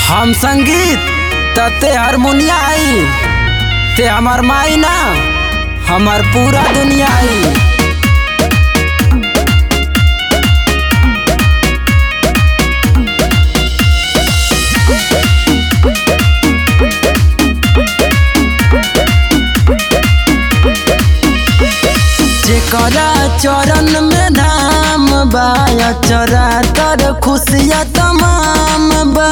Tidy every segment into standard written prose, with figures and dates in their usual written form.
हम संगीत ते हारमोनिया आई, ते हमार माई ना हमार पूरा दुनिया आई। जेकरा चरण में धाम बा, चरा तर खुशियाँ तमाम बा।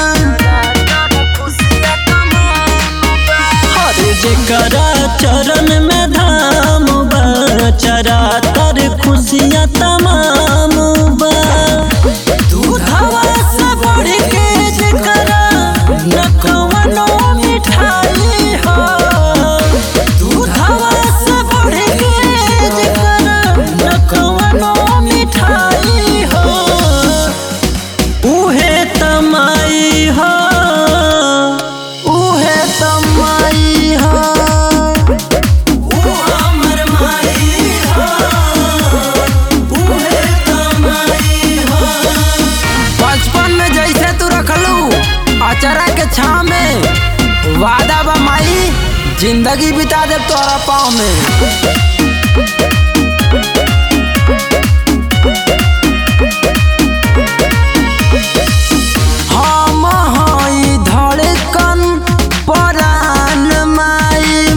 जेकरा चरण में धाम बा, चरा तर खुशियाँ तमाम बा। दूधवा से बढ़ के जेकरा न कवनो मिठाई हो, दूधवा से बढ़ के जेकरा न कवनो मिठाई हो। उहे तमाई हो, उहे तमाई हो, हमर माई हो, उहे तमाई हो। बचपन में जैसे तू रखलू अचरा के छाव में, वादा बा माई जिंदगी बिता दे तोरा पाँव में। हम हई धड़कन परान माई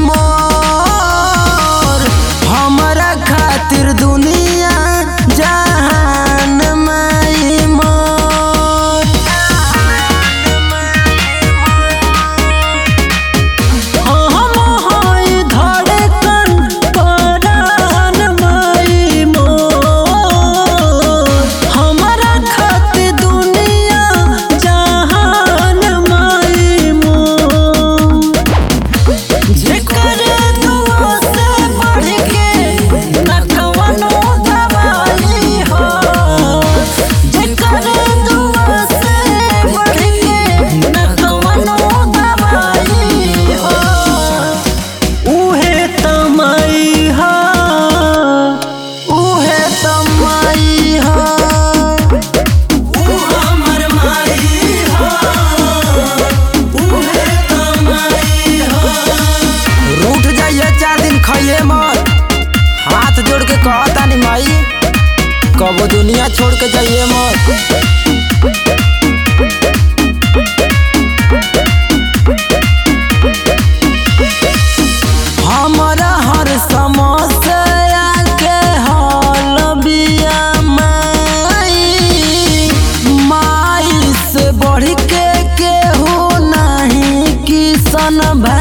मोर, हमरा खातिर दुनिया जहान माई मोर। हम हई धड़कन परान माई मोर, हमरा खातिर दुनिया जहान माई मोर। जेकर दुआ से बढ़ के न कवनो दवाई हो, जेकर दुआ से बढ़ के न कवनो दवाई हो। उहे तमाई हो, उहे तमाई हो, हमर माई हो, उहे तमाई हो। रूठ जाइए 4 दिन खाइए मत, हाथ जोड़ के कहता नहीं माई कबो दुनिया छोड़ के जाइए मत। हमारा हर समस्या के हल बिया माई, माई से बढ़ के केहू नहीं किसन भाई।